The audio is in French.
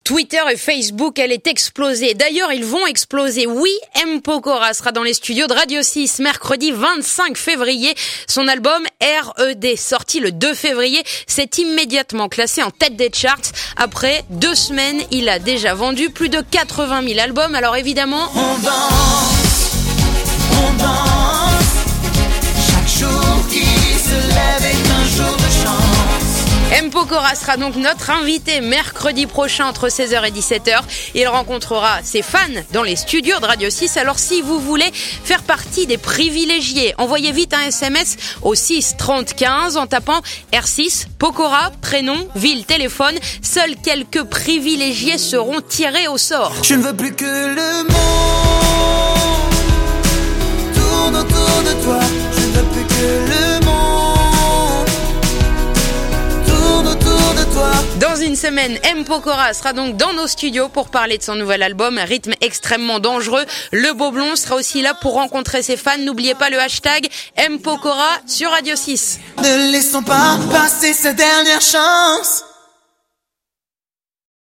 Twitter et Facebook, elle est explosée. D'ailleurs, ils vont exploser. Oui, M. Pokora sera dans les studios de Radio 6 mercredi 25 février. Son album R.E.D. sorti le 2 février, s'est immédiatement classé en tête des charts. Après 2 semaines, il a déjà vendu plus de 80 000 albums. Alors évidemment, on danse, chaque jour qui se lève est un jour de chance. M. Pokora sera donc notre invité mercredi prochain entre 16h et 17h. Il rencontrera ses fans dans les studios de Radio 6. Alors si vous voulez faire partie des privilégiés, envoyez vite un SMS au 6 30 15 en tapant R6, Pokora, prénom, ville, téléphone. Seuls quelques privilégiés seront tirés au sort. Je ne veux plus que le monde tourne autour de toi. Je ne veux plus que le monde autour de toi. Dans une semaine, M. Pokora sera donc dans nos studios pour parler de son nouvel album, un rythme extrêmement dangereux. Le Beau-Blond sera aussi là pour rencontrer ses fans. N'oubliez pas le hashtag M. Pokora sur Radio 6. Ne laissons pas passer cette dernière chance.